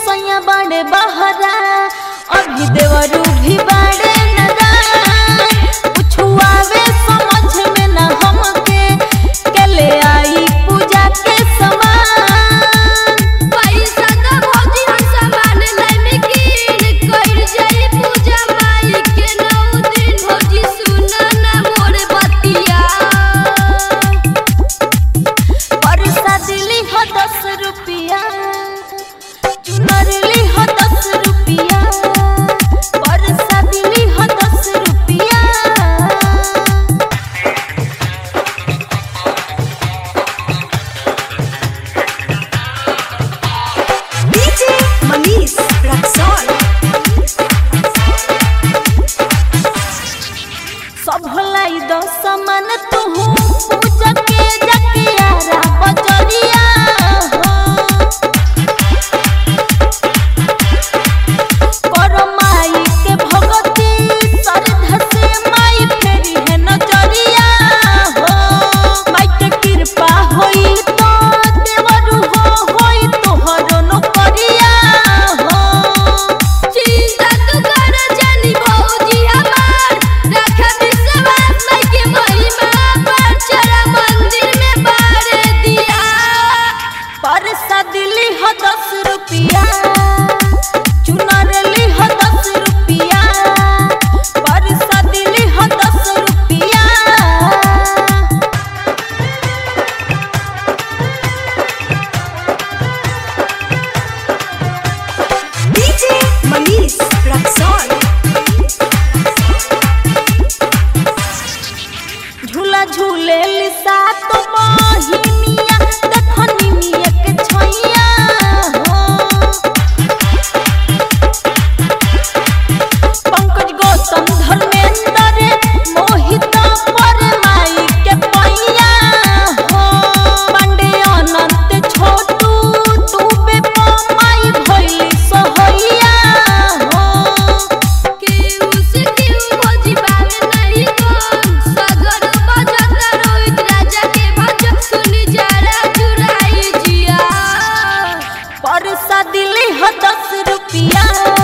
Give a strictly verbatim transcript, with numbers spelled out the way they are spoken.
सैया बड़े बहरा अभी देवरू भी बड़े नदान कुछ आवे समझ में ना हमके के ले आई पूजा के सामान पैसा दा भौजी हम सामान लाने की कइल जाई पूजा माई के नौ दिन भौजी सुना ना मोर बतिया परसा दिली हो दस रुपया चुनर ली हो दस रुपया परसा दिली हो दस रुपया डीजे मनीष रक्सौल सब भलाई दस मन तू पूजा के जकियारा बजरिया हो करो माई के भगती श्रद्धा से माई फेरी है नजरिया हो माई के कृपा होई तो देवरू हो होई तोहरो नौकरिया हो चिंता तू कर जानी भौजी हमार रख विश्वास माई के महिमा पर चरा मंदिर में बार दिया परसा दिली हो दस रुपया चुनर ली हो दस रुपया परसा दिली हो दस रुपया डीजे मनीष रक्सौल झूला झूले लिसा तो मोहिनिया देखो निमिया के छैया हो पंकज गौतम धर्मेंद्र मोहित पर माई के पैया हो पांडे अनंत छोटू तू बे माई भइली सोहैया हो केहू से केहू भौजी बावे नहीं कम सगर बजता रोहित राजा के भजन सुनी जरा चुराई जिया परसा दिली हो दस रुपया